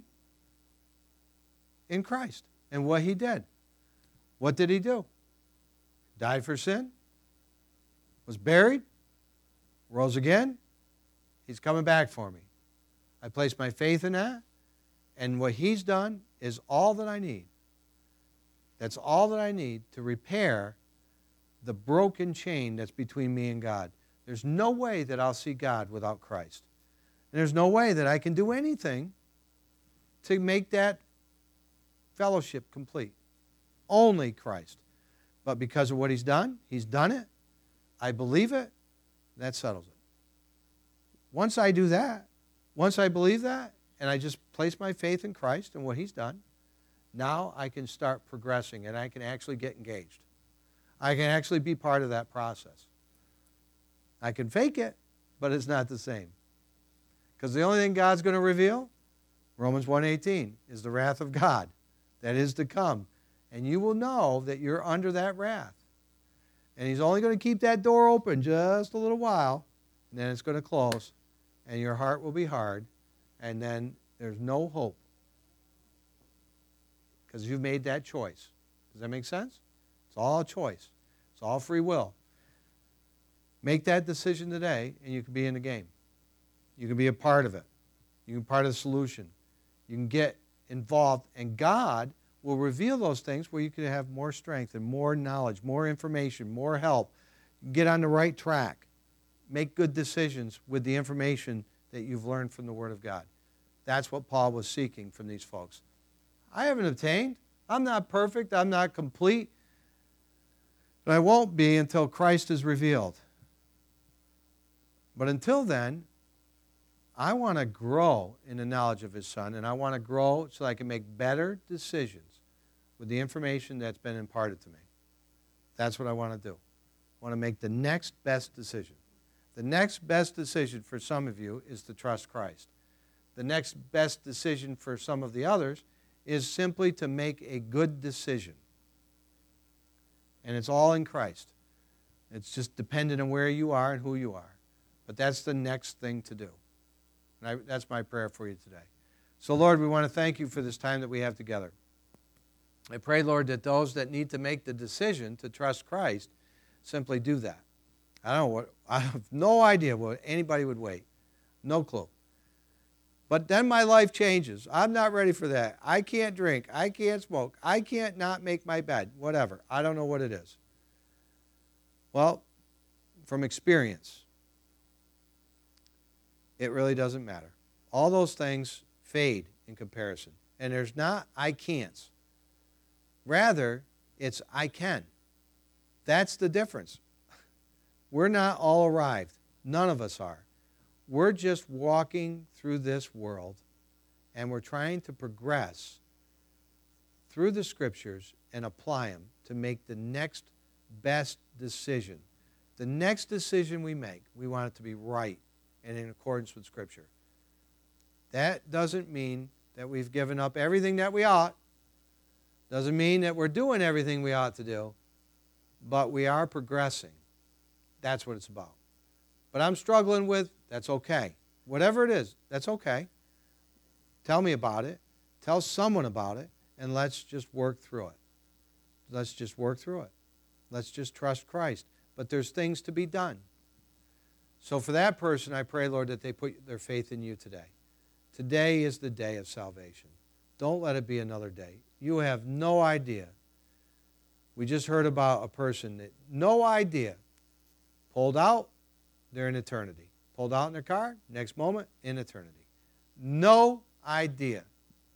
in Christ and what He did. What did He do? Died for sin, was buried, rose again. He's coming back for me. I place my faith in that, and what He's done is all that I need. That's all that I need to repair the broken chain that's between me and God. There's no way that I'll see God without Christ. And there's no way that I can do anything to make that fellowship complete. Only Christ. But because of what He's done it. I believe it, that settles it. Once I do that, once I believe that, and I just place my faith in Christ and what He's done, now I can start progressing and I can actually get engaged. I can actually be part of that process. I can fake it, but it's not the same. Because the only thing God's going to reveal, Romans 1:18, is the wrath of God that is to come. And you will know that you're under that wrath. And He's only going to keep that door open just a little while, and then it's going to close, and your heart will be hard, and then there's no hope. Because you've made that choice. Does that make sense? It's all a choice. It's all free will. Make that decision today, and you can be in the game. You can be a part of it. You can be part of the solution. You can get involved, and God will reveal those things where you can have more strength and more knowledge, more information, more help. Get on the right track. Make good decisions with the information that you've learned from the Word of God. That's what Paul was seeking from these folks. I haven't obtained. I'm not perfect. I'm not complete. But I won't be until Christ is revealed. But until then, I want to grow in the knowledge of His Son, and I want to grow so I can make better decisions with the information that's been imparted to me. That's what I want to do. I want to make the next best decision. The next best decision for some of you is to trust Christ. The next best decision for some of the others is simply to make a good decision. And it's all in Christ. It's just dependent on where you are and who you are. But that's the next thing to do. And that's my prayer for you today. So, Lord, we want to thank You for this time that we have together. I pray, Lord, that those that need to make the decision to trust Christ simply do that. I have no idea what anybody would wait. No clue. But then my life changes. I'm not ready for that. I can't drink. I can't smoke. I can't not make my bed. Whatever. I don't know what it is. Well, from experience, it really doesn't matter. All those things fade in comparison. And there's not I can'ts. Rather, it's I can. That's the difference. We're not all arrived. None of us are. We're just walking through this world, and we're trying to progress through the Scriptures and apply them to make the next best decision. The next decision we make, we want it to be right and in accordance with Scripture. That doesn't mean that we've given up everything that we ought. Doesn't mean that we're doing everything we ought to do. But we are progressing. That's what it's about. But I'm struggling with, that's okay. Whatever it is, that's okay. Tell me about it. Tell someone about it. And let's just work through it. Let's just work through it. Let's just trust Christ. But there's things to be done. So for that person, I pray, Lord, that they put their faith in You today. Today is the day of salvation. Don't let it be another day. You have no idea. We just heard about a person that no idea pulled out, they're in eternity. Pulled out in their car, next moment, in eternity. No idea.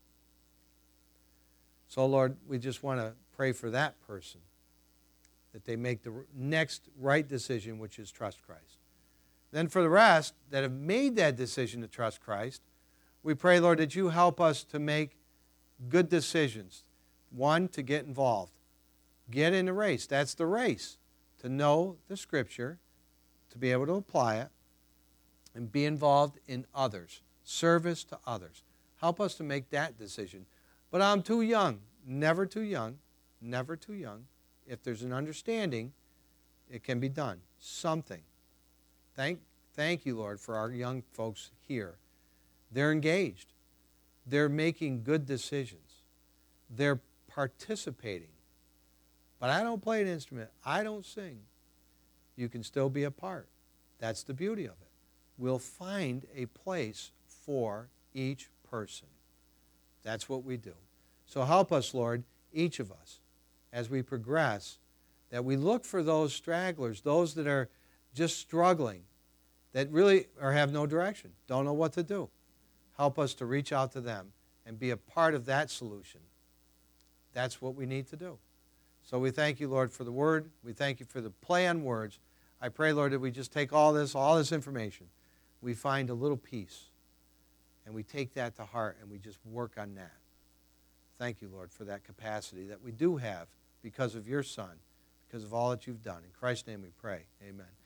So, Lord, we just want to pray for that person, that they make the next right decision, which is trust Christ. Then for the rest that have made that decision to trust Christ, we pray, Lord, that you help us to make good decisions. One, to get involved. Get in the race. That's the race. To know the Scripture, to be able to apply it, and be involved in others. Service to others. Help us to make that decision. But I'm too young. Never too young. Never too young. If there's an understanding, it can be done. Something. Thank you, Lord, for our young folks here. They're engaged. They're making good decisions. They're participating. But I don't play an instrument. I don't sing. You can still be a part. That's the beauty of it. We'll find a place for each person. That's what we do. So help us, Lord, each of us, as we progress, that we look for those stragglers, those that are just struggling, that really have no direction, don't know what to do. Help us to reach out to them and be a part of that solution. That's what we need to do. So we thank you, Lord, for the word. We thank you for the play on words. I pray, Lord, that we just take all this information, we find a little peace, and we take that to heart and we just work on that. Thank you, Lord, for that capacity that we do have because of your Son, because of all that you've done. In Christ's name we pray. Amen.